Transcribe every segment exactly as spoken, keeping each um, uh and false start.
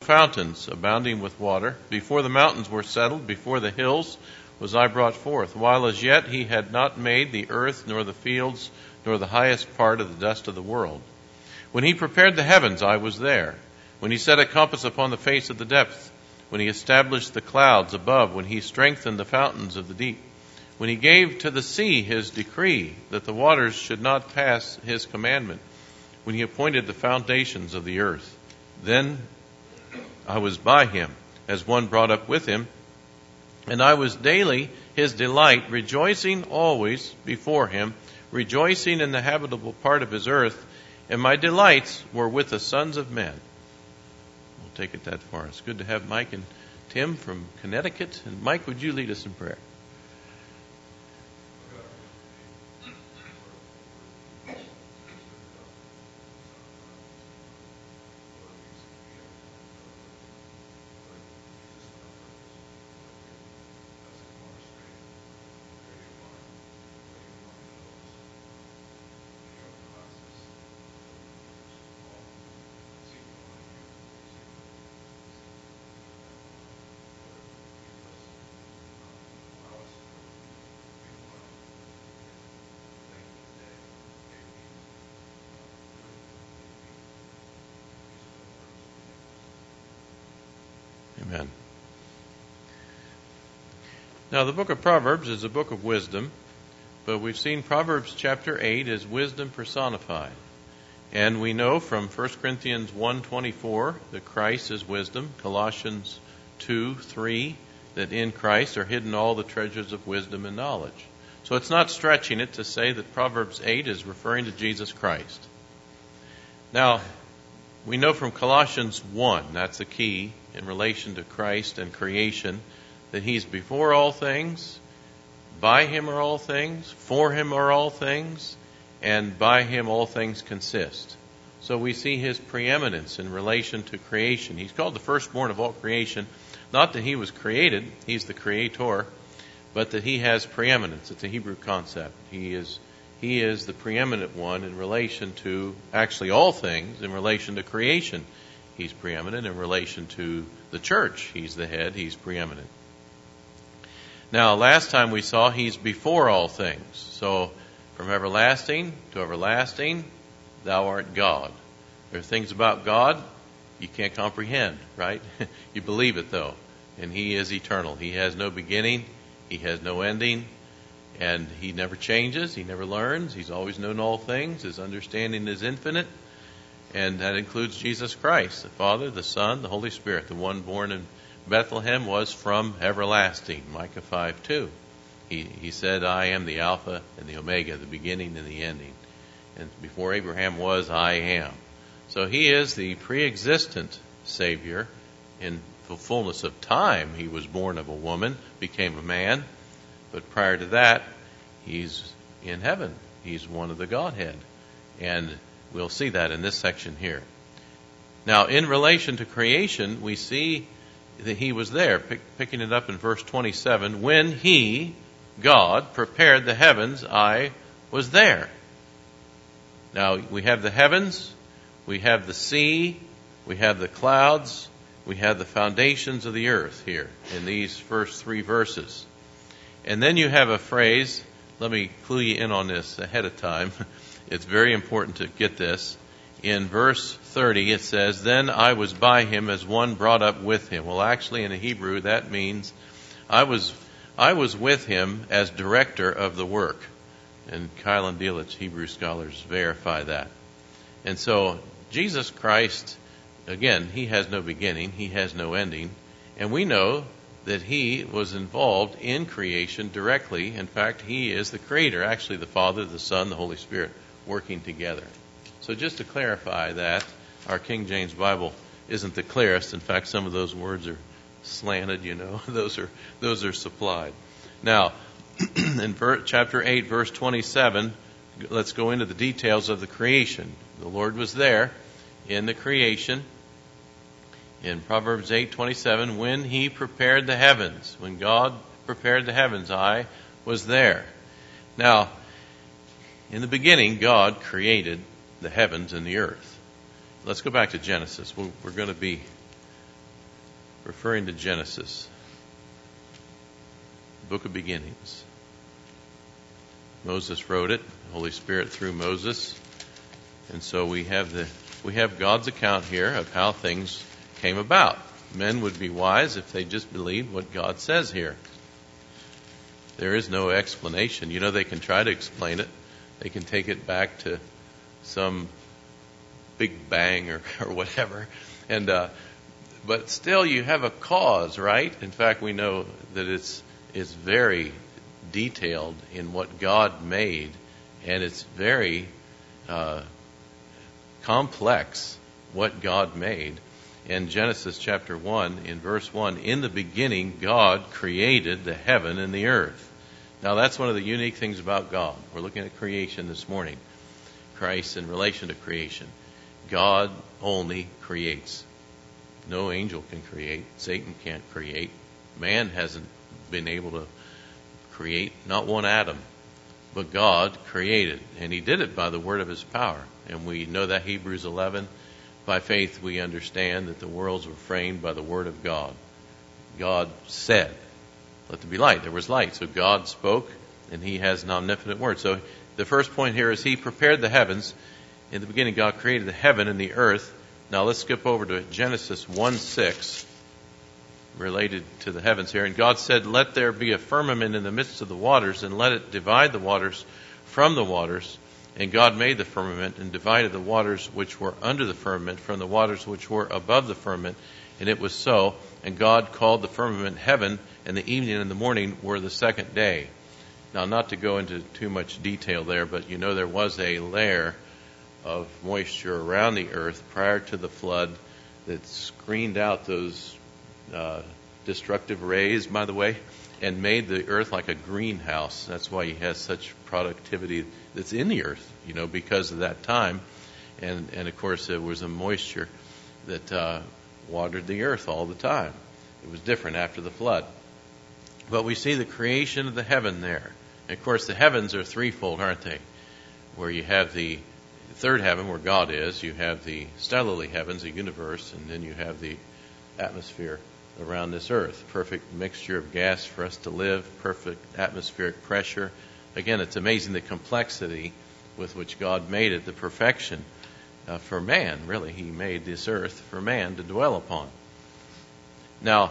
fountains abounding with water. Before the mountains were settled, before the hills was I brought forth, while as yet he had not made the earth, nor the fields, nor the highest part of the dust of the world. When he prepared the heavens, I was there. When he set a compass upon the face of the depth, when he established the clouds above, when he strengthened the fountains of the deep, when he gave to the sea his decree, that the waters should not pass his commandment, when he appointed the foundations of the earth. Then I was by him, as one brought up with him, and I was daily his delight, rejoicing always before him, rejoicing in the habitable part of his earth, and my delights were with the sons of men. We'll take it that far. It's good to have Mike and Tim from Connecticut. And Mike, would you lead us in prayer? Amen. Now, the book of Proverbs is a book of wisdom, but we've seen Proverbs chapter eight as wisdom personified. And we know from First Corinthians one twenty-four that Christ is wisdom, Colossians two three that in Christ are hidden all the treasures of wisdom and knowledge. So it's not stretching it to say that Proverbs eight is referring to Jesus Christ. Now, we know from Colossians one, that's the key in relation to Christ and creation, that he's before all things, by him are all things, for him are all things, and by him all things consist. So we see his preeminence in relation to creation. He's called the firstborn of all creation, not that he was created, he's the creator, but that he has preeminence. It's a Hebrew concept. He is he is the preeminent one in relation to actually all things, in relation to creation. He's preeminent in relation to the church. He's the head. He's preeminent. Now, last time we saw he's before all things. So, from everlasting to everlasting, thou art God. There are things about God you can't comprehend, right? You believe it, though. And he is eternal. He has no beginning. He has no ending. And he never changes. He never learns. He's always known all things. His understanding is infinite. And that includes Jesus Christ, the Father, the Son, the Holy Spirit. The one born in Bethlehem was from everlasting, Micah five two. He, he said, I am the Alpha and the Omega, the beginning and the ending. And before Abraham was, I am. So he is the pre-existent Savior. In the fullness of time, he was born of a woman, became a man. But prior to that, he's in heaven. He's one of the Godhead. And we'll see that in this section here. Now, in relation to creation, we see that he was there, pick, picking it up in verse twenty-seven. When he, God, prepared the heavens, I was there. Now, we have the heavens, we have the sea, we have the clouds, we have the foundations of the earth here in these first three verses. And then you have a phrase, let me clue you in on this ahead of time. It's very important to get this. In verse thirty, it says, Then I was by him as one brought up with him. Well, actually, in the Hebrew, that means I was I was with him as director of the work. And Keil and Delitzsch, Hebrew scholars, verify that. And so, Jesus Christ, again, he has no beginning, he has no ending. And we know that he was involved in creation directly. In fact, he is the creator, actually the Father, the Son, the Holy Spirit, working together. So just to clarify that, our King James Bible isn't the clearest. In fact, some of those words are slanted, you know. Those are those are supplied. Now, in ver- chapter eight, verse twenty-seven, let's go into the details of the creation. The Lord was there in the creation. In Proverbs eight twenty-seven, when he prepared the heavens, when God prepared the heavens, I was there. Now, in the beginning, God created the heavens and the earth. Let's go back to Genesis. We're, we're going to be referring to Genesis, the book of beginnings. Moses wrote it, the Holy Spirit through Moses. And so we have the we have God's account here of how things came about. Men would be wise if they just believed what God says here. There is no explanation. You know, they can try to explain it. They can take it back to some big bang or, or whatever. And uh, but still you have a cause, right? In fact, we know that it's it's very detailed in what God made, and it's very uh, complex what God made. In Genesis chapter one, in verse one, in the beginning God created the heaven and the earth. Now that's one of the unique things about God. We're looking at creation this morning. Christ in relation to creation. God only creates. No angel can create. Satan can't create. Man hasn't been able to create, not one atom. But God created, and He did it by the word of His power. And we know that Hebrews eleven, by faith we understand that the worlds were framed by the word of God. God said, let there be light. There was light. So God spoke, and He has an omnipotent word. So the first point here is He prepared the heavens. In the beginning, God created the heaven and the earth. Now let's skip over to Genesis one six, related to the heavens here. And God said, let there be a firmament in the midst of the waters, and let it divide the waters from the waters. And God made the firmament, and divided the waters which were under the firmament from the waters which were above the firmament. And it was so. And God called the firmament heaven, and the evening and the morning were the second day. Now, not to go into too much detail there, but you know there was a layer of moisture around the earth prior to the flood that screened out those uh, destructive rays, by the way, and made the earth like a greenhouse. That's why He has such productivity that's in the earth, you know, because of that time. And, and of course, there was a moisture that uh, watered the earth all the time. It was different after the flood. But we see the creation of the heaven there. And of course, the heavens are threefold, aren't they? Where you have the third heaven, where God is. You have the stellarly heavens, the universe. And then you have the atmosphere around this earth. Perfect mixture of gas for us to live. Perfect atmospheric pressure. Again, it's amazing the complexity with which God made it. The perfection uh, for man, really. He made this earth for man to dwell upon. Now,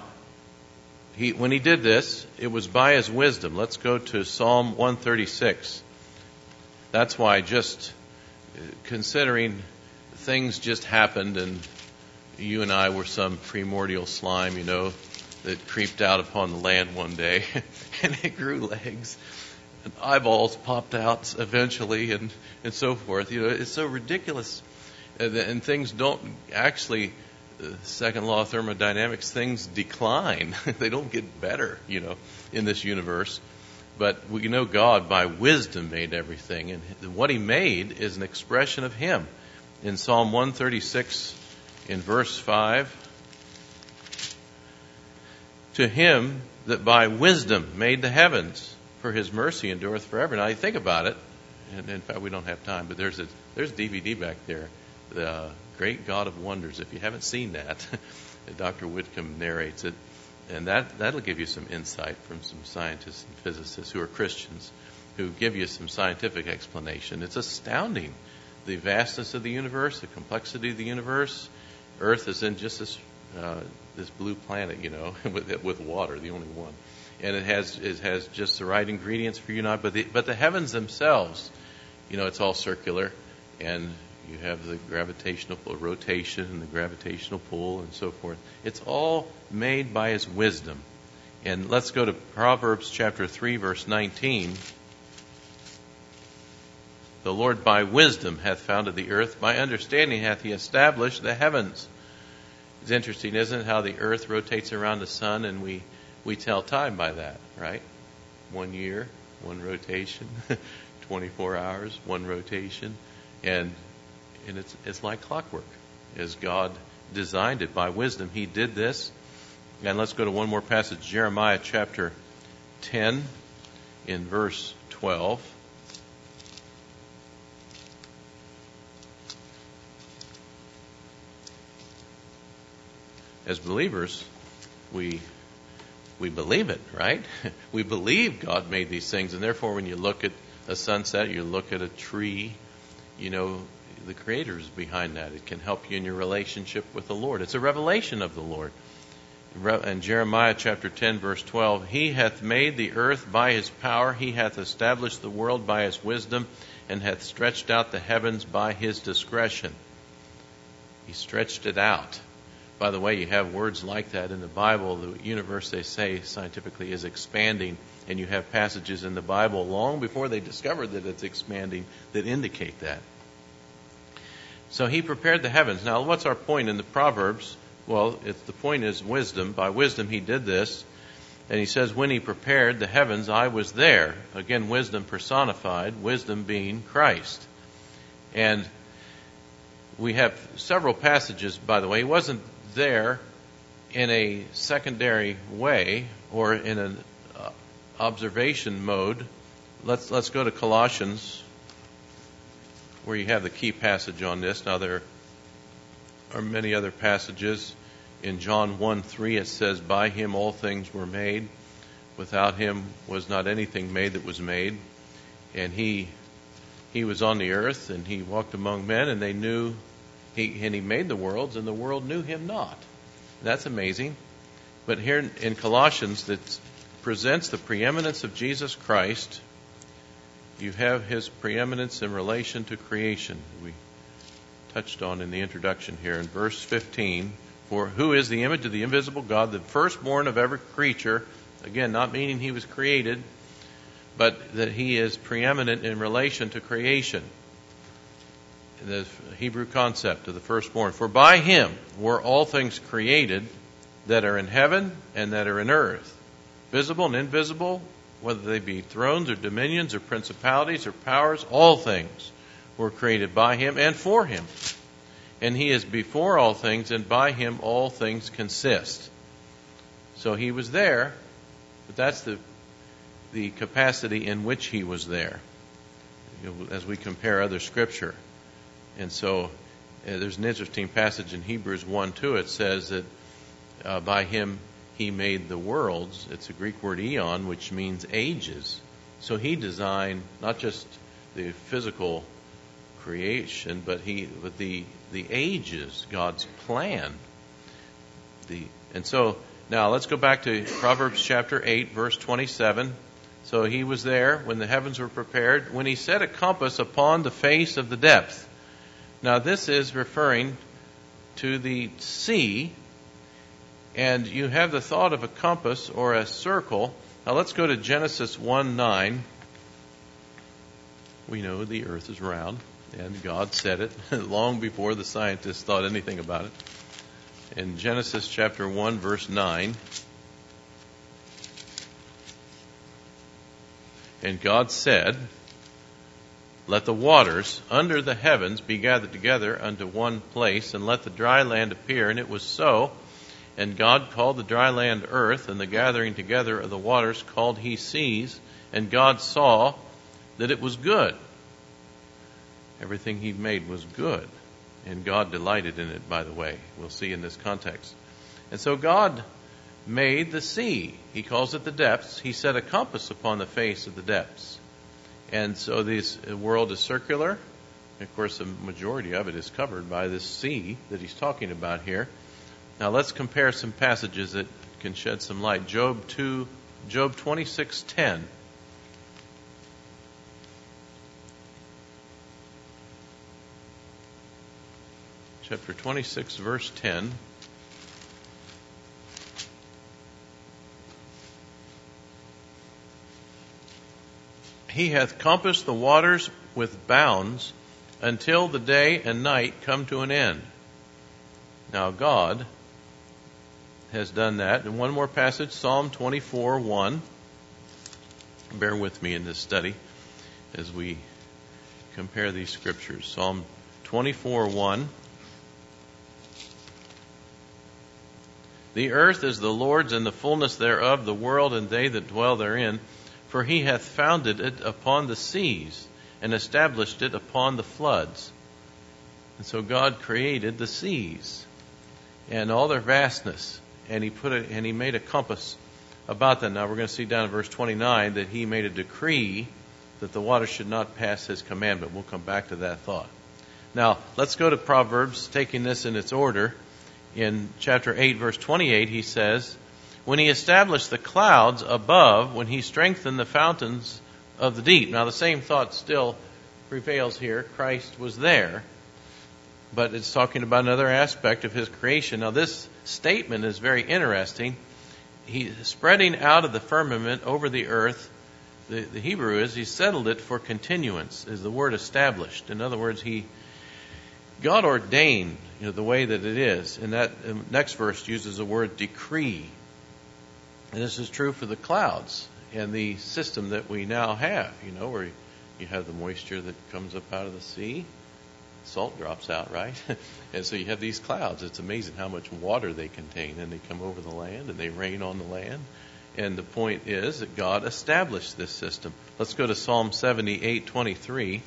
He, when He did this, it was by His wisdom. Let's go to Psalm one thirty-six. That's why just considering things just happened, and you and I were some primordial slime, you know, that creeped out upon the land one day, and it grew legs, and eyeballs popped out eventually, and, and so forth. You know, it's so ridiculous, and, and things don't actually... The second law of thermodynamics, things decline. They don't get better, you know, in this universe. But we know God, by wisdom, made everything. And what He made is an expression of Him. In Psalm one thirty-six, in verse five, to Him that by wisdom made the heavens, for His mercy endureth forever. Now, you think about it, and in fact, we don't have time, but there's a, there's a D V D back there. The Great God of Wonders. If you haven't seen that, Doctor Whitcomb narrates it, and that, that'll give you some insight from some scientists and physicists who are Christians, who give you some scientific explanation. It's astounding, the vastness of the universe, the complexity of the universe. Earth is in just this uh, this blue planet, you know, with with water, the only one, and it has it has just the right ingredients for you and I. But the, but the heavens themselves, you know, it's all circular, and you have the gravitational pull, rotation and the gravitational pull and so forth. It's all made by His wisdom. And let's go to Proverbs chapter three, verse nineteen. The Lord by wisdom hath founded the earth. By understanding hath He established the heavens. It's interesting, isn't it, how the earth rotates around the sun, and we, we tell time by that, right? One year, one rotation. twenty-four hours, one rotation. And And it's it's like clockwork, as God designed it by wisdom. He did this. And let's go to one more passage, Jeremiah chapter ten, in verse twelve. As believers, we we believe it, right? We believe God made these things, and therefore when you look at a sunset, you look at a tree, you know, the Creator is behind that. It can help you in your relationship with the Lord. It's a revelation of the Lord. In Jeremiah chapter ten, verse twelve, He hath made the earth by His power, He hath established the world by His wisdom, and hath stretched out the heavens by His discretion. He stretched it out. By the way, you have words like that in the Bible. The universe, they say, scientifically is expanding, and you have passages in the Bible long before they discovered that it's expanding that indicate that. So He prepared the heavens. Now, what's our point in the Proverbs? Well, it's, the point is wisdom. By wisdom He did this. And He says, when He prepared the heavens, I was there. Again, wisdom personified, wisdom being Christ. And we have several passages, by the way. He wasn't there in a secondary way or in an uh, observation mode. Let's let's go to Colossians, where you have the key passage on this. Now there are many other passages. In John one three it says, by Him all things were made. Without Him was not anything made that was made. And He He was on the earth, and He walked among men, and they knew He, and He made the worlds, and the world knew Him not. That's amazing. But here in Colossians, that presents the preeminence of Jesus Christ. You have His preeminence in relation to creation. We touched on in the introduction here in verse fifteen. For who is the image of the invisible God, the firstborn of every creature? Again, not meaning He was created, but that He is preeminent in relation to creation. The Hebrew concept of the firstborn. For by Him were all things created that are in heaven and that are in earth, visible and invisible, whether they be thrones or dominions or principalities or powers, all things were created by Him and for Him. And He is before all things, and by Him all things consist. So He was there, but that's the the capacity in which He was there, you know, as we compare other Scripture. And so uh, there's an interesting passage in Hebrews one two. It says that uh, by Him He made the worlds. It's a Greek word eon, which means ages. So He designed not just the physical creation, but He, but the the ages, God's plan. The and so now let's go back to Proverbs chapter eight, verse twenty-seven. So He was there when the heavens were prepared, when He set a compass upon the face of the depth. Now this is referring to the sea, and you have the thought of a compass or a circle. Now let's go to Genesis one nine. We know the earth is round, and God said it long before the scientists thought anything about it. In Genesis chapter one, verse nine, and God said, let the waters under the heavens be gathered together unto one place, and let the dry land appear. And it was so. And God called the dry land earth, and the gathering together of the waters called He seas. And God saw that it was good. Everything He made was good. And God delighted in it, by the way. We'll see in this context. And so God made the sea. He calls it the depths. He set a compass upon the face of the depths. And so this world is circular. Of course, the majority of it is covered by this sea that He's talking about here. Now let's compare some passages that can shed some light. Job two, Job twenty-six ten. Chapter twenty-six, verse ten. He hath compassed the waters with bounds until the day and night come to an end. Now God has done that. And one more passage, Psalm twenty-four one. Bear with me in this study as we compare these scriptures. Psalm twenty-four one. The earth is the Lord's and the fullness thereof, the world and they that dwell therein. For He hath founded it upon the seas and established it upon the floods. And so God created the seas and all their vastness. and he put it, and he made a compass about that. Now we're going to see down in verse twenty-nine that he made a decree that the water should not pass his commandment. We'll come back to that thought. Now let's go to Proverbs, taking this in its order. In chapter eight, verse twenty-eight, he says, when he established the clouds above, when he strengthened the fountains of the deep. Now the same thought still prevails here. Christ was there, but it's talking about another aspect of his creation. Now this statement is very interesting. He spreading out of the firmament over the earth. The, the Hebrew is he settled it for continuance, is the word established. In other words, he God ordained, you know, the way that it is. And that um, next verse uses the word decree. And this is true for the clouds and the system that we now have, you know, where you have the moisture that comes up out of the sea. Salt drops out, right? And so you have these clouds. It's amazing how much water they contain. And they come over the land and they rain on the land. And the point is that God established this system. Let's go to Psalm seventy-eight twenty-three.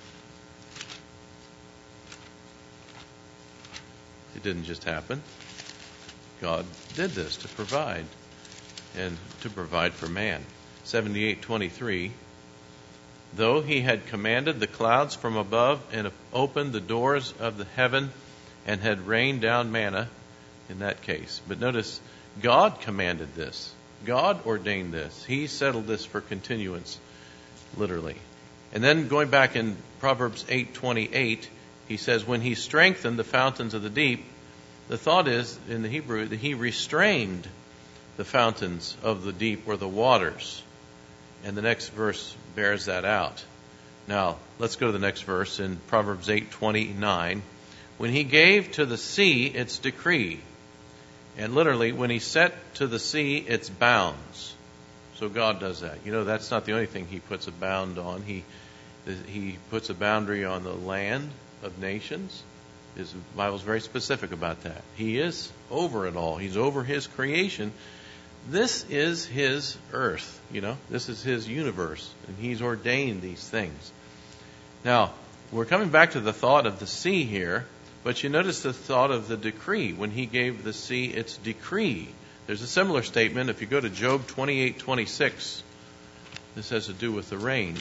It didn't just happen. God did this to provide, and to provide for man. seventy-eight twenty-three. Though he had commanded the clouds from above and opened the doors of the heaven and had rained down manna, in that case. But notice, God commanded this. God ordained this. He settled this for continuance, literally. And then going back in Proverbs eight twenty-eight, he says, when he strengthened the fountains of the deep, the thought is, in the Hebrew, that he restrained the fountains of the deep, or the waters. And the next verse bears that out. Now, let's go to the next verse in Proverbs eight twenty-nine. When he gave to the sea its decree, and literally, when he set to the sea its bounds. So God does that. You know, that's not the only thing he puts a bound on. He he puts a boundary on the land of nations. His Bible's very specific about that. He is over it all. He's over his creation. This is his earth, you know. This is his universe, and he's ordained these things. Now, we're coming back to the thought of the sea here, but you notice the thought of the decree. When he gave the sea its decree, there's a similar statement. If you go to Job twenty-eight twenty-six, this has to do with the rain.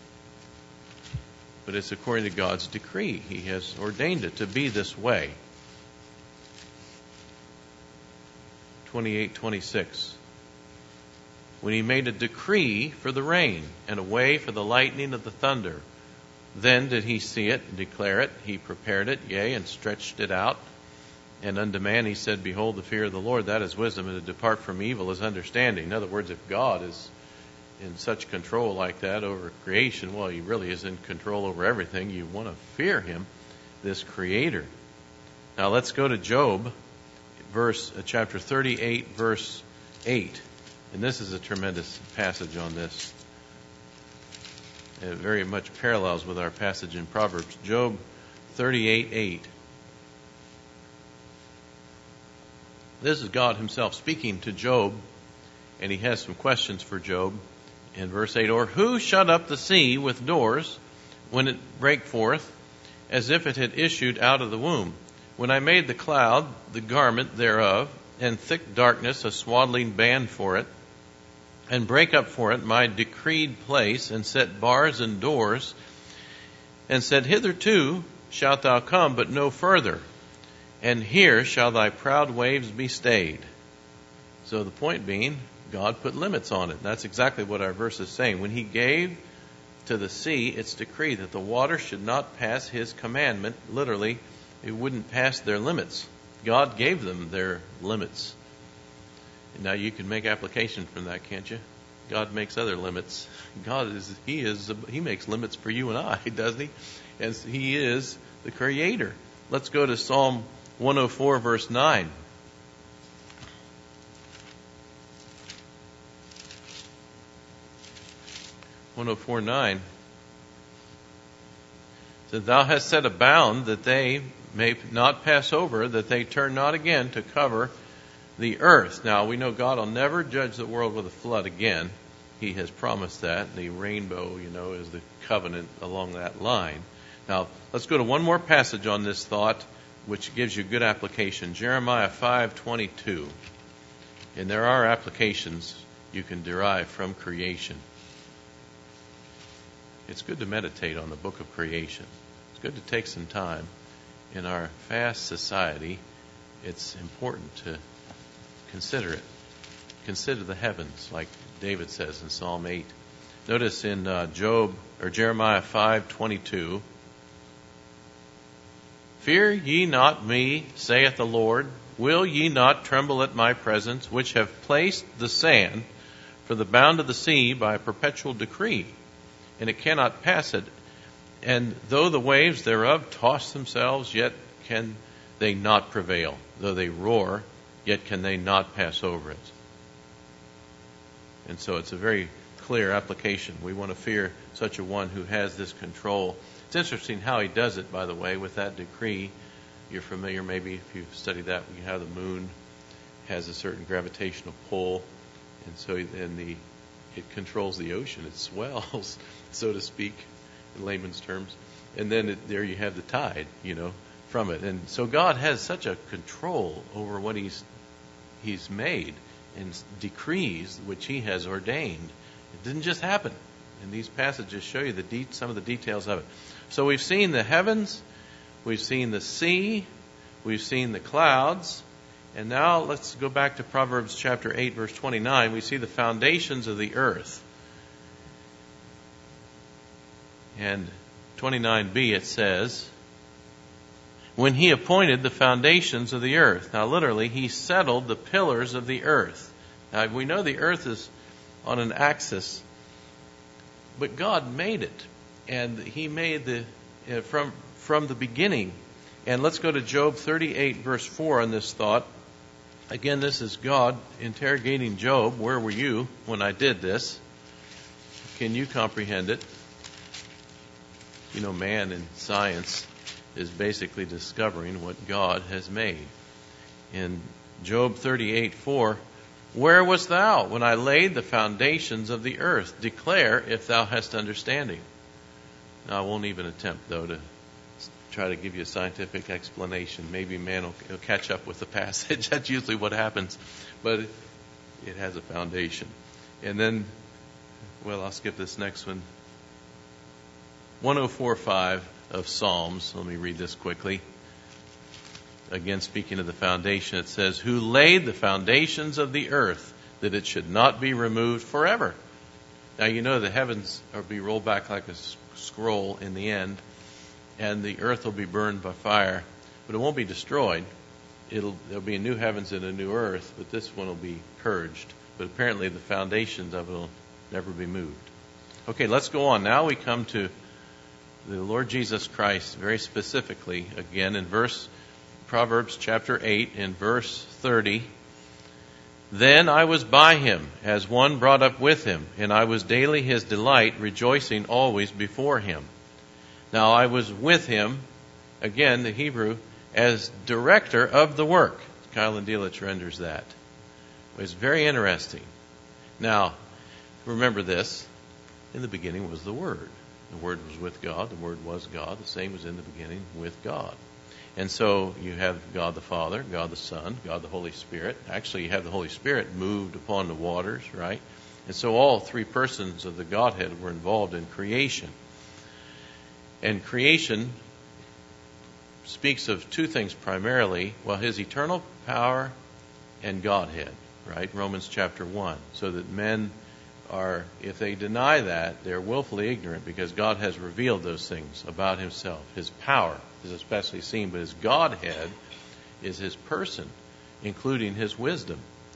But it's according to God's decree. He has ordained it to be this way. twenty-eight twenty-six. When he made a decree for the rain and a way for the lightning of the thunder, then did he see it and declare it. He prepared it, yea, and stretched it out. And unto man he said, behold, the fear of the Lord, that is wisdom, and to depart from evil is understanding. In other words, if God is in such control like that over creation, well, he really is in control over everything. You want to fear him, this creator. Now let's go to Job, verse uh, chapter thirty-eight, verse eight. And this is a tremendous passage on this. It very much parallels with our passage in Proverbs. Job thirty-eight eight. This is God himself speaking to Job, and he has some questions for Job. In verse eight, or who shut up the sea with doors when it brake forth, as if it had issued out of the womb? When I made the cloud the garment thereof, and thick darkness a swaddling band for it, and break up for it my decreed place, and set bars and doors, and said, hitherto shalt thou come, but no further, and here shall thy proud waves be stayed. So the point being, God put limits on it. That's exactly what our verse is saying. When he gave to the sea its decree that the water should not pass his commandment, literally, it wouldn't pass their limits. God gave them their limits. And now you can make application from that, can't you? God makes other limits. God is, he is, he makes limits for you and I, doesn't he? And he is the creator. Let's go to Psalm one oh four, verse nine. one oh four nine says, thou hast set a bound that they may not pass over, that they turn not again to cover the earth. Now, we know God will never judge the world with a flood again. He has promised that. The rainbow, you know, is the covenant along that line. Now, let's go to one more passage on this thought, which gives you good application. Jeremiah five twenty-two. And there are applications you can derive from creation. It's good to meditate on the book of creation. It's good to take some time. In our fast society, it's important to consider it. Consider the heavens, like David says in Psalm eight. Notice in uh, Job or Jeremiah five twenty-two, "Fear ye not me, saith the Lord. Will ye not tremble at my presence, which have placed the sand for the bound of the sea by a perpetual decree, and it cannot pass it? And though the waves thereof toss themselves, yet can they not prevail. Though they roar, yet can they not pass over it." And so it's a very clear application. We want to fear such a one who has this control. It's interesting how he does it, by the way, with that decree. You're familiar, maybe, if you've studied that, you have the moon has a certain gravitational pull, and so and the it controls the ocean. It swells, so to speak, in layman's terms. And then it, there you have the tide, you know, from it. And so God has such a control over what He's He's made and decrees which He has ordained. It didn't just happen. And these passages show you the de- some of the details of it. So we've seen the heavens, we've seen the sea, we've seen the clouds, and now let's go back to Proverbs chapter eight, verse twenty-nine. We see the foundations of the earth. And twenty-nine b, it says, "When He appointed the foundations of the earth." Now, literally, He settled the pillars of the earth. Now, we know the earth is on an axis, but God made it, and He made the uh, from from the beginning. And let's go to Job thirty-eight, verse four on this thought. Again, this is God interrogating Job. Where were you when I did this? Can you comprehend it? You know, man in science is basically discovering what God has made. In Job thirty-eight, four, "Where wast thou when I laid the foundations of the earth? Declare if thou hast understanding." Now, I won't even attempt, though, to try to give you a scientific explanation. Maybe man will, will catch up with the passage. That's usually what happens. But it, it has a foundation. And then, well, I'll skip this next one. one oh four five of Psalms. Let me read this quickly. Again, speaking of the foundation, it says, "Who laid the foundations of the earth, that it should not be removed forever." Now, you know the heavens will be rolled back like a scroll in the end, and the earth will be burned by fire, but it won't be destroyed. It'll there'll be a new heavens and a new earth, but this one will be purged. But apparently the foundations of it will never be moved. Okay, let's go on. Now we come to the Lord Jesus Christ, very specifically, again in verse Proverbs chapter eight, in verse thirty. "Then I was by Him, as one brought up with Him, and I was daily His delight, rejoicing always before Him." Now I was with Him, again the Hebrew, as director of the work. Keil Delitzsch renders that. It's very interesting. Now, remember this. In the beginning was the Word. The Word was with God. The Word was God. The same was in the beginning with God. And so you have God the Father, God the Son, God the Holy Spirit. Actually, you have the Holy Spirit moved upon the waters, right? And so all three persons of the Godhead were involved in creation. And creation speaks of two things primarily. Well, His eternal power and Godhead, right? Romans chapter one. So that men are, if they deny that, they're willfully ignorant, because God has revealed those things about Himself. His power is especially seen, but His Godhead is His person, including His wisdom.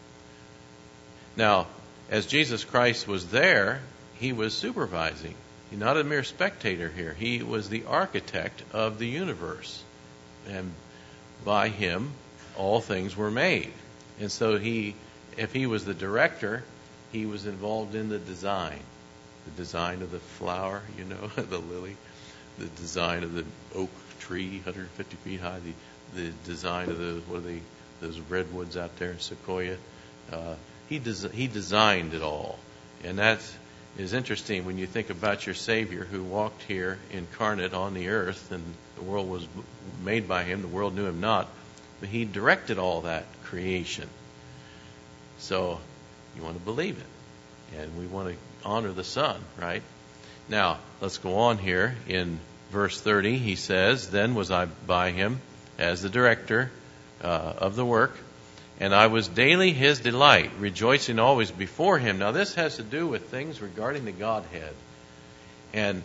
Now, as Jesus Christ was there, He was supervising. He's not a mere spectator here. He was the architect of the universe. And by Him, all things were made. And so he, if He was the director, He was involved in the design. The design of the flower, you know, the lily. The design of the oak tree, one hundred fifty feet high. The, the design of the, what are they, those redwoods out there, sequoia. Uh, he, des- he designed it all. And that is interesting when you think about your Savior, who walked here incarnate on the earth, and the world was made by Him. The world knew Him not. But He directed all that creation. So you want to believe it. And we want to honor the Son, right? Now, let's go on here. In verse thirty, he says, "Then was I by him as the director uh, of the work, and I was daily his delight, rejoicing always before him." Now, this has to do with things regarding the Godhead. And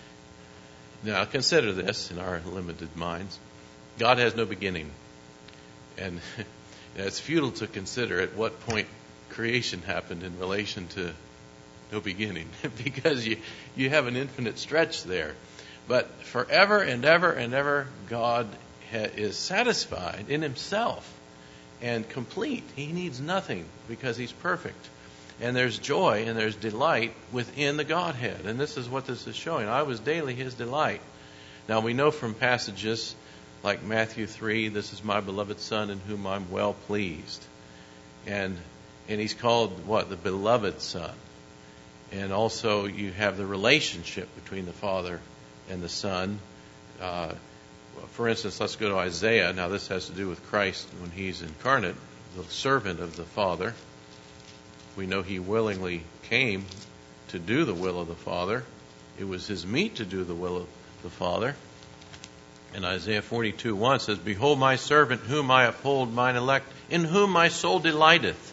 now consider this in our limited minds. God has no beginning. And it's futile to consider at what point creation happened in relation to no beginning, because you, you have an infinite stretch there. But forever and ever and ever, God ha- is satisfied in himself and complete. He needs nothing because he's perfect. And there's joy and there's delight within the Godhead. And this is what this is showing. I was daily his delight. Now we know from passages like Matthew three, "This is my beloved Son in whom I'm well pleased." And and he's called what? The beloved Son. And also you have the relationship between the Father and the Son. Uh, for instance, let's go to Isaiah. Now this has to do with Christ when he's incarnate, the servant of the Father. We know he willingly came to do the will of the Father. It was his meat to do the will of the Father. And Isaiah forty-two one says, "Behold my servant whom I uphold, mine elect, in whom my soul delighteth."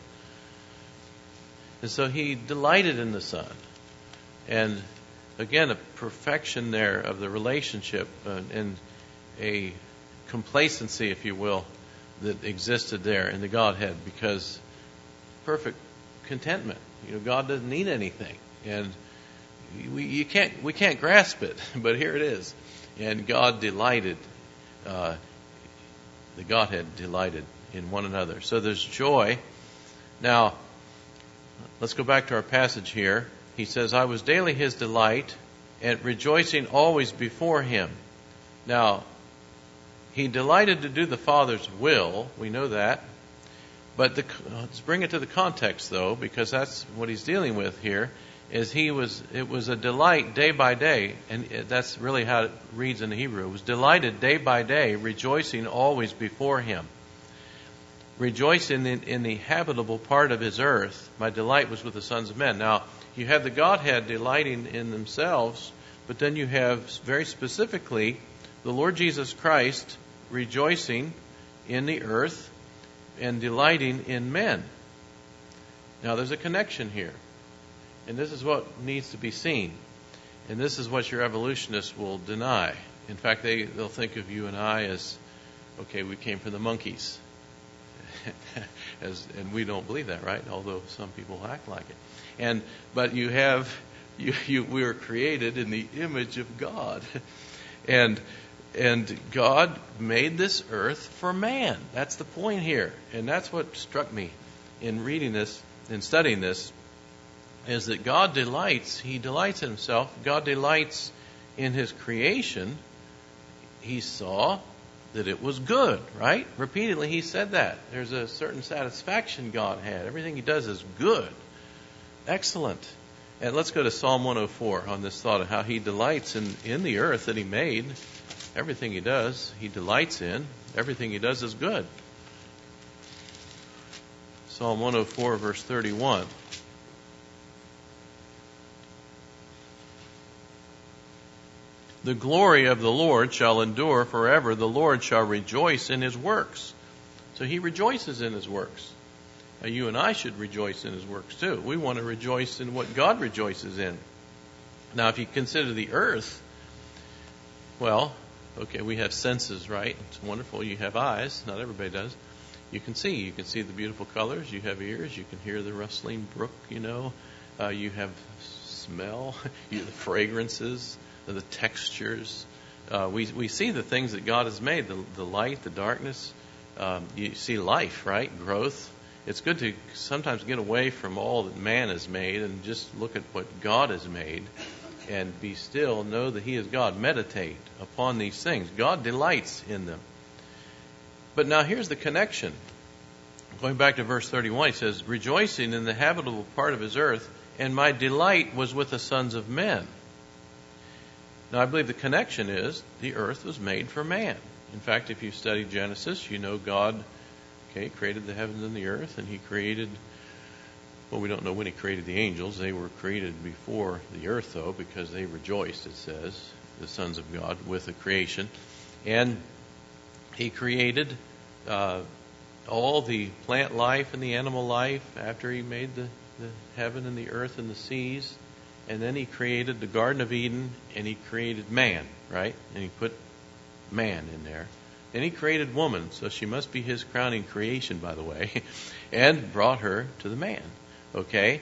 And so he delighted in the Son. And again, a perfection there of the relationship uh, and a complacency, if you will, that existed there in the Godhead, because perfect contentment. You know, God doesn't need anything. And we, you can't, we can't grasp it, but here it is. And God delighted, uh, the Godhead delighted in one another. So there's joy. Now, let's go back to our passage here. He says, "I was daily his delight, and rejoicing always before him." Now, he delighted to do the Father's will. We know that. But the, let's bring it to the context, though, because that's what he's dealing with here. Is he was it was a delight day by day, and that's really how it reads in the Hebrew. It was delighted day by day, rejoicing always before him. Rejoicing in, in the habitable part of his earth. My delight was with the sons of men. Now, you have the Godhead delighting in themselves, but then you have very specifically the Lord Jesus Christ rejoicing in the earth and delighting in men. Now, there's a connection here. And this is what needs to be seen. And this is what your evolutionists will deny. In fact, they, they'll think of you and I as, okay, we came from the monkeys. as, and we don't believe that, right? Although some people act like it. And but you have, you, you, we were created in the image of God. and and God made this earth for man. That's the point here. And that's what struck me in reading this, in studying this, is that God delights, he delights in himself. God delights in his creation. He saw that it was good, right? Repeatedly he said that. There's a certain satisfaction God had. Everything he does is good. Excellent. And let's go to Psalm one oh four on this thought of how he delights in, in the earth that he made. Everything he does, he delights in. Everything he does is good. Psalm one oh four, verse thirty-one. The glory of the Lord shall endure forever. The Lord shall rejoice in his works. So he rejoices in his works. Now, you and I should rejoice in his works too. We want to rejoice in what God rejoices in. Now, if you consider the earth, well, okay, we have senses, right? It's wonderful. You have eyes. Not everybody does. You can see. You can see the beautiful colors. You have ears. You can hear the rustling brook, you know. Uh, you have smell. You have the fragrances, the textures. Uh, we we see the things that God has made, the, the light, the darkness. Um, you see life, right? Growth. It's good to sometimes get away from all that man has made and just look at what God has made and be still, know that he is God. Meditate upon these things. God delights in them. But now here's the connection. Going back to verse thirty-one, he says, rejoicing in the habitable part of his earth, and my delight was with the sons of men. Now, I believe the connection is the earth was made for man. In fact, if you study Genesis, you know God okay, created the heavens and the earth, and he created Well, we don't know when he created the angels. They were created before the earth, though, because they rejoiced, it says, the sons of God, with the creation. And he created uh, all the plant life and the animal life after he made the, the heaven and the earth and the seas. And then he created the Garden of Eden, and he created man, right? And he put man in there. Then he created woman, so she must be his crowning creation, by the way, and brought her to the man. Okay?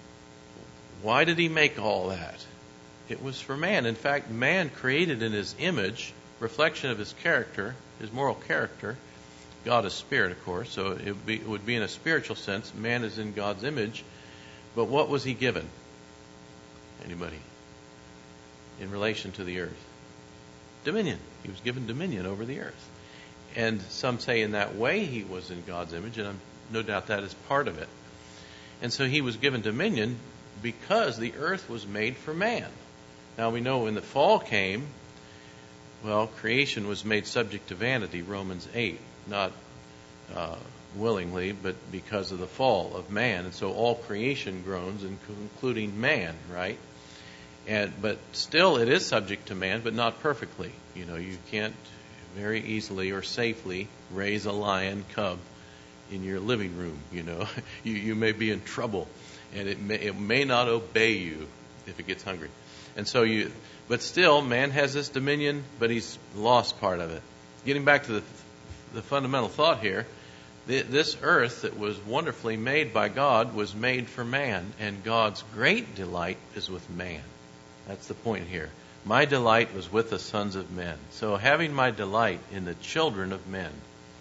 Why did he make all that? It was for man. In fact, man created in his image, reflection of his character, his moral character. God is spirit, of course, so it would be, it would be in a spiritual sense. Man is in God's image. But what was he given? Anybody? In relation to the earth? Dominion. He was given dominion over the earth. And some say in that way he was in God's image, and I'm, no doubt that is part of it. And so he was given dominion because the earth was made for man. Now we know when the fall came, well, creation was made subject to vanity, Romans eight, not uh, willingly, but because of the fall of man. And so all creation groans, including man, right? And but still it is subject to man, but not perfectly. You know, you can't very easily or safely raise a lion cub in your living room. You know, you you may be in trouble, and it may it may not obey you if it gets hungry. And so you, but still, man has this dominion, but he's lost part of it. Getting back to the the fundamental thought here, the, this earth that was wonderfully made by God was made for man, and God's great delight is with man. That's the point here. My delight was with the sons of men. So having my delight in the children of men.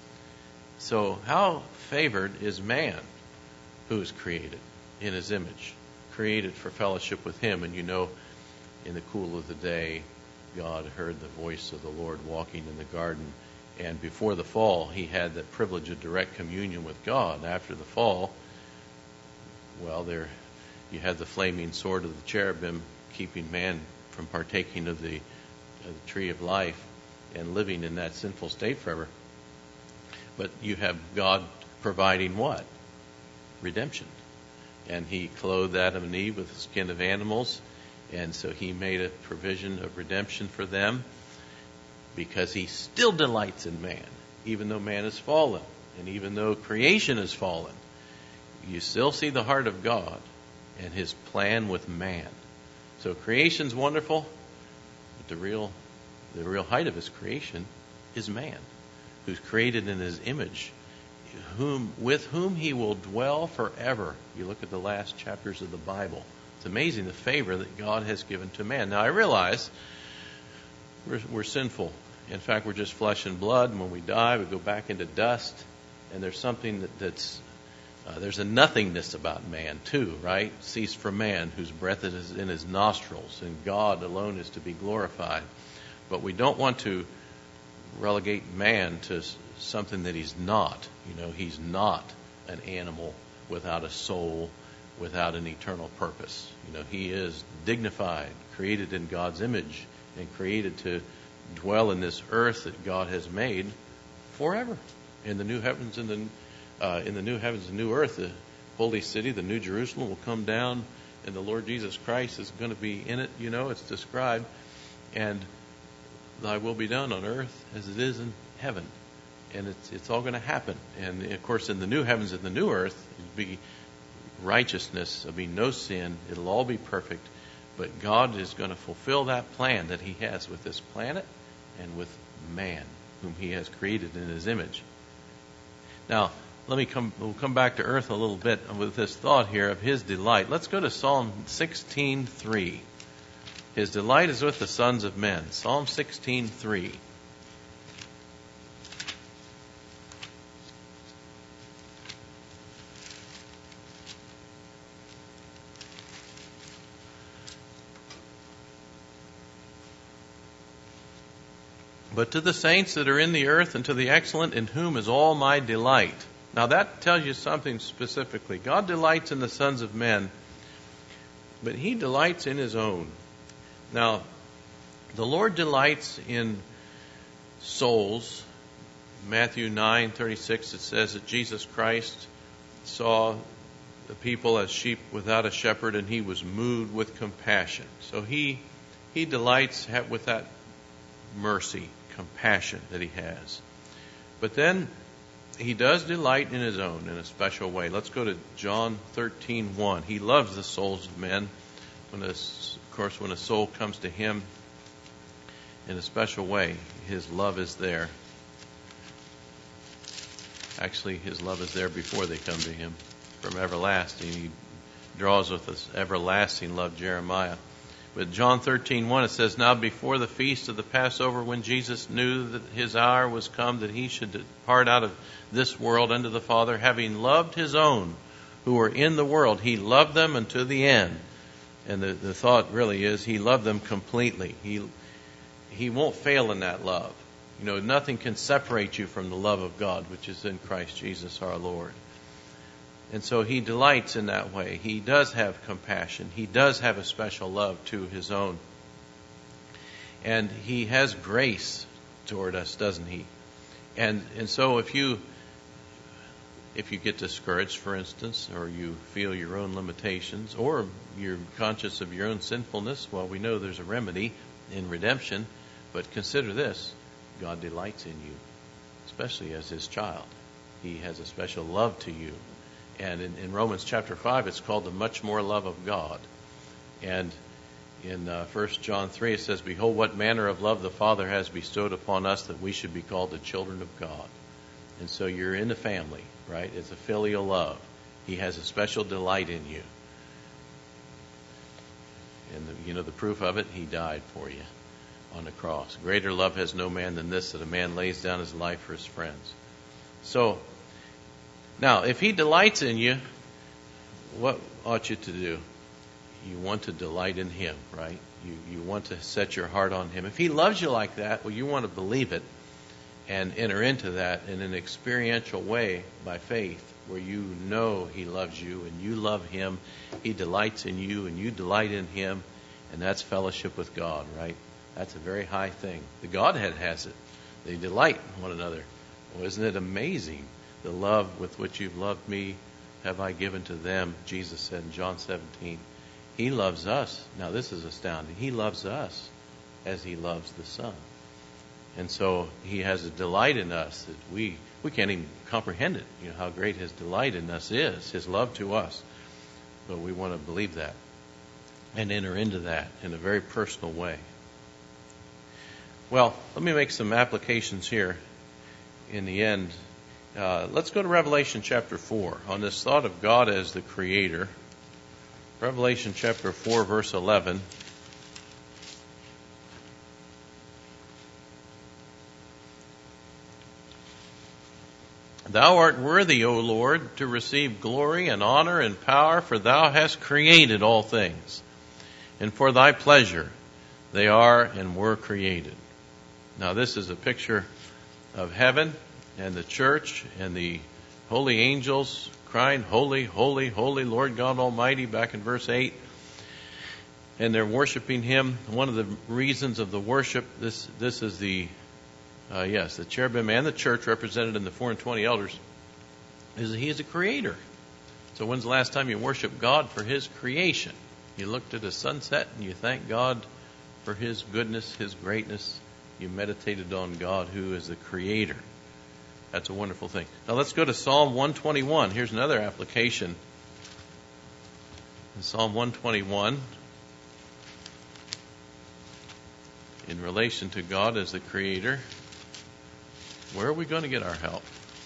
So how favored is man who is created in his image, created for fellowship with him. And you know, in the cool of the day, God heard the voice of the Lord walking in the garden. And before the fall, he had the privilege of direct communion with God. After the fall, well, there you had the flaming sword of the cherubim keeping man from partaking of the, of the tree of life and living in that sinful state forever. But you have God providing what? Redemption. And he clothed Adam and Eve with the skin of animals, and so he made a provision of redemption for them because he still delights in man, even though man has fallen, and even though creation has fallen. You still see the heart of God and his plan with man. So creation's wonderful, but the real the real height of his creation is man, who's created in his image, whom with whom he will dwell forever. You look at the last chapters of the Bible. It's amazing the favor that God has given to man. Now I realize we're, we're sinful. In fact, we're just flesh and blood, and when we die, we go back into dust, and there's something that, that's Uh, there's a nothingness about man, too, right? Cease from man, whose breath is in his nostrils, and God alone is to be glorified. But we don't want to relegate man to something that he's not. You know, he's not an animal without a soul, without an eternal purpose. You know, he is dignified, created in God's image, and created to dwell in this earth that God has made forever in the new heavens and the Uh, in the new heavens and new earth. The holy city, the new Jerusalem, will come down, and the Lord Jesus Christ is going to be in it. You know, it's described. And thy will be done on earth as it is in heaven. And it's it's all going to happen. And, of course, in the new heavens and the new earth, it'll be righteousness. There'll be no sin. It'll all be perfect. But God is going to fulfill that plan that he has with this planet and with man, whom he has created in his image. Now, Let me come, we'll come back to earth a little bit with this thought here of his delight. Let's go to Psalm sixteen three. His delight is with the sons of men. Psalm sixteen three. But to the saints that are in the earth, and to the excellent, in whom is all my delight. Now that tells you something specifically. God delights in the sons of men, but he delights in his own. Now, the Lord delights in souls. Matthew nine thirty-six, it says that Jesus Christ saw the people as sheep without a shepherd, and he was moved with compassion. So he he delights with that mercy, compassion that he has. But then he does delight in his own in a special way. Let's go to John thirteen one. He loves the souls of men. When a, of course, when a soul comes to him in a special way, his love is there. Actually, his love is there before they come to him. From everlasting, he draws with this everlasting love, Jeremiah. But John thirteen one, it says, "Now before the feast of the Passover, when Jesus knew that his hour was come, that he should depart out of this world unto the Father, having loved his own who were in the world, he loved them unto the end." And the, the thought really is, he loved them completely. He he won't fail in that love. You know, nothing can separate you from the love of God, which is in Christ Jesus our Lord. And so he delights in that way. He does have compassion. He does have a special love to his own. And he has grace toward us, doesn't he? And and so if you if you get discouraged, for instance, or you feel your own limitations, or you're conscious of your own sinfulness, well, we know there's a remedy in redemption. But consider this: God delights in you, especially as his child. He has a special love to you. And in, in Romans chapter five, it's called the much more love of God. And in uh, First John three, it says, "Behold, what manner of love the Father has bestowed upon us, that we should be called the children of God." And so you're in the family, right? It's a filial love. He has a special delight in you. And the, you know the proof of it? He died for you on the cross. "Greater love has no man than this, that a man lays down his life for his friends." So, now, if he delights in you, what ought you to do? You want to delight in him, right? You you want to set your heart on him. If he loves you like that, well, you want to believe it and enter into that in an experiential way by faith, where you know he loves you and you love him. He delights in you and you delight in him, and that's fellowship with God, right? That's a very high thing. The Godhead has it. They delight in one another. Well, isn't it amazing? "The love with which you've loved me have I given to them," Jesus said in John seventeen. He loves us. Now this is astounding. He loves us as he loves the Son. And so he has a delight in us that we, we can't even comprehend it. You know how great his delight in us is, his love to us. But we want to believe that and enter into that in a very personal way. Well, let me make some applications here in the end. Uh, let's go to Revelation chapter four on this thought of God as the Creator. Revelation chapter four, verse eleven. "Thou art worthy, O Lord, to receive glory and honor and power, for thou hast created all things, and for thy pleasure they are and were created." Now this is a picture of heaven and the church and the holy angels crying, "Holy, holy, holy, Lord God Almighty," back in verse eight. And they're worshiping him. One of the reasons of the worship, this this is the, uh, yes, the cherubim and the church represented in the four and twenty elders, is that he is a creator. So when's the last time you worshiped God for his creation? You looked at a sunset and you thanked God for his goodness, his greatness. You meditated on God, who is the creator. That's a wonderful thing. Now let's go to Psalm one twenty-one. Here's another application. In Psalm one twenty-one, in relation to God as the Creator, where are we going to get our help?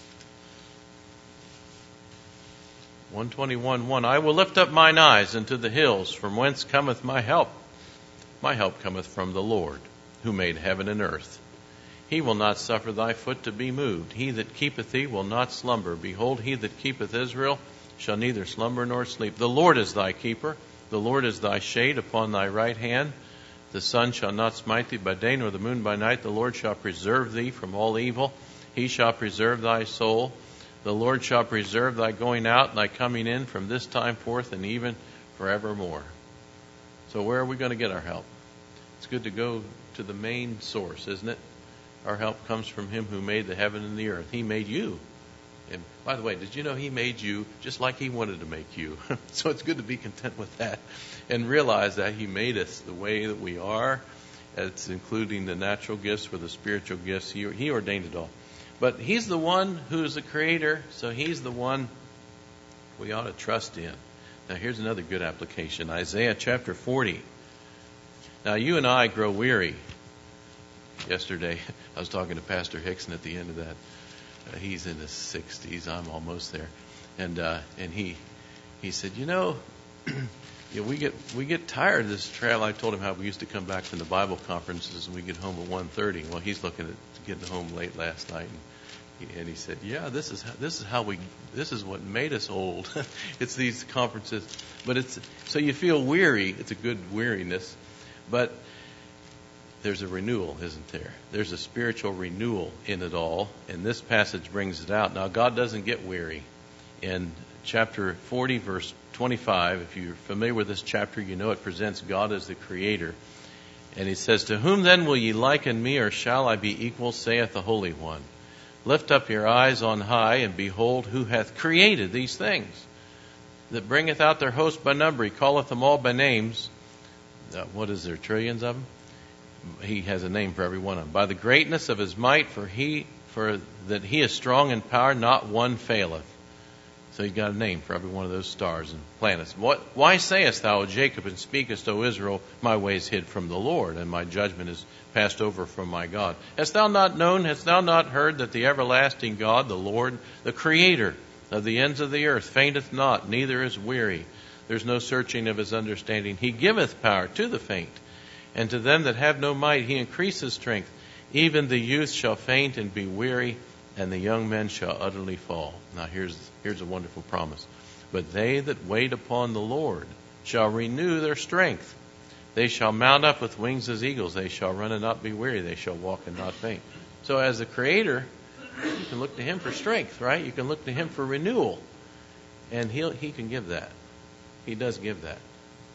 one twenty-one one, "I will lift up mine eyes into the hills, from whence cometh my help. My help cometh from the Lord, who made heaven and earth. He will not suffer thy foot to be moved. He that keepeth thee will not slumber. Behold, he that keepeth Israel shall neither slumber nor sleep. The Lord is thy keeper. The Lord is thy shade upon thy right hand. The sun shall not smite thee by day, nor the moon by night. The Lord shall preserve thee from all evil. He shall preserve thy soul. The Lord shall preserve thy going out and thy coming in from this time forth and even forevermore." So where are we going to get our help? It's good to go to the main source, isn't it? Our help comes from him who made the heaven and the earth. He made you. And by the way, did you know he made you just like he wanted to make you? So it's good to be content with that and realize that he made us the way that we are. It's including the natural gifts or the spiritual gifts. He, he ordained it all. But he's the one who's the creator, so he's the one we ought to trust in. Now here's another good application. Isaiah chapter forty. Now you and I grow weary. Yesterday, I was talking to Pastor Hickson at the end of that. Uh, he's in his sixties. I'm almost there. And uh, and he he said, you know, you know, we get we get tired of this trail. I told him how we used to come back from the Bible conferences and we get home at one thirty. Well, he's looking at getting home late last night. And he, and he said, yeah, this is how, this is how we this is what made us old. It's these conferences. But it's so you feel weary. It's a good weariness. But there's a renewal, isn't there? There's a spiritual renewal in it all, and this passage brings it out. Now, God doesn't get weary. In chapter forty, verse twenty-five, if you're familiar with this chapter, you know it presents God as the Creator. And he says, to whom then will ye liken me, or shall I be equal, saith the Holy One? Lift up your eyes on high, and behold, who hath created these things, that bringeth out their host by number. He calleth them all by names. Uh, what is there, trillions of them? He has a name for every one of them. By the greatness of his might, for he for that he is strong in power, not one faileth. So he's got a name for every one of those stars and planets. What? Why sayest thou, O Jacob, and speakest, O Israel, my way is hid from the Lord, and my judgment is passed over from my God? Hast thou not known, hast thou not heard, that the everlasting God, the Lord, the Creator of the ends of the earth, fainteth not, neither is weary. There's no searching of his understanding. He giveth power to the faint. And to them that have no might, he increases strength. Even the youth shall faint and be weary, and the young men shall utterly fall. Now here's here's a wonderful promise. But they that wait upon the Lord shall renew their strength. They shall mount up with wings as eagles. They shall run and not be weary. They shall walk and not faint. So as the Creator, you can look to him for strength, right? You can look to him for renewal. And he'll, he can give that. He does give that.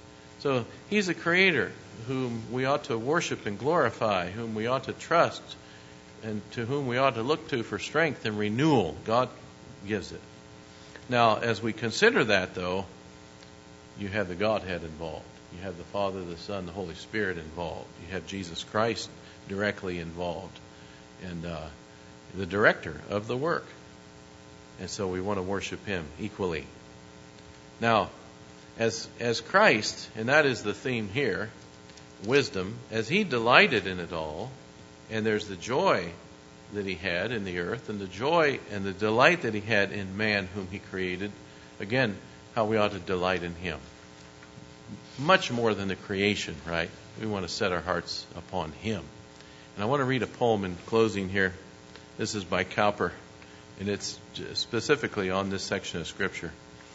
So he's a Creator whom we ought to worship and glorify, whom we ought to trust, and to whom we ought to look to for strength and renewal. God gives it. Now, as we consider that, though, you have the Godhead involved. You have the Father, the Son, the Holy Spirit involved. You have Jesus Christ directly involved, and uh, the director of the work. And so we want to worship him equally. Now, As as Christ, and that is the theme here, wisdom, as he delighted in it all, and there's the joy that he had in the earth, and the joy and the delight that he had in man whom he created, again, how we ought to delight in him. Much more than the creation, right? We want to set our hearts upon him. And I want to read a poem in closing here. This is by Cowper, and it's specifically on this section of Scripture.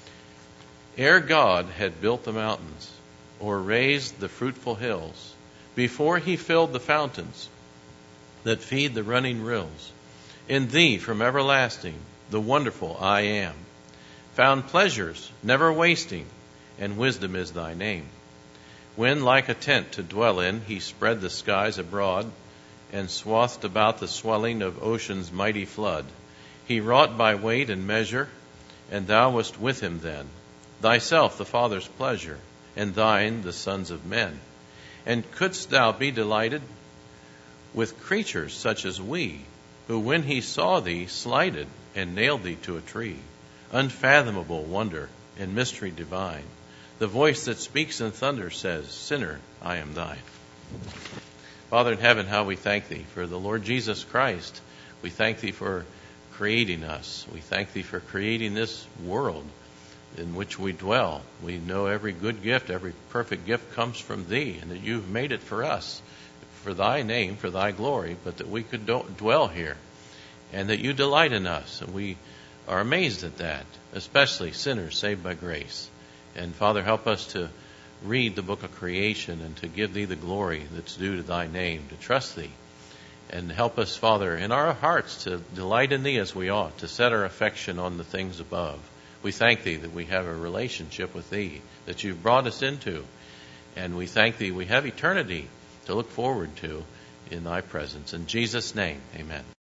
Ere God had built the mountains, or raised the fruitful hills, before he filled the fountains that feed the running rills, in thee from everlasting, the wonderful I am, found pleasures never wasting, and wisdom is thy name. When like a tent to dwell in, he spread the skies abroad, and swathed about the swelling of ocean's mighty flood, he wrought by weight and measure, and thou wast with him then, thyself the Father's pleasure, and thine the sons of men. And couldst thou be delighted with creatures such as we, who when he saw thee slighted and nailed thee to a tree? Unfathomable wonder and mystery divine. The voice that speaks in thunder says, Sinner, I am thine. Father in heaven, how we thank thee for the Lord Jesus Christ. We thank thee for creating us. We thank thee for creating this world in which we dwell. We know every good gift, every perfect gift comes from thee, and that you've made it for us, for thy name, for thy glory, but that we could do- dwell here, and that you delight in us. And we are amazed at that, especially sinners saved by grace. And Father, help us to read the book of creation and to give thee the glory that's due to thy name, to trust thee. And help us, Father, in our hearts to delight in thee as we ought, to set our affection on the things above. We thank thee that we have a relationship with thee, that you've brought us into. And we thank thee we have eternity to look forward to in thy presence. In Jesus' name, amen.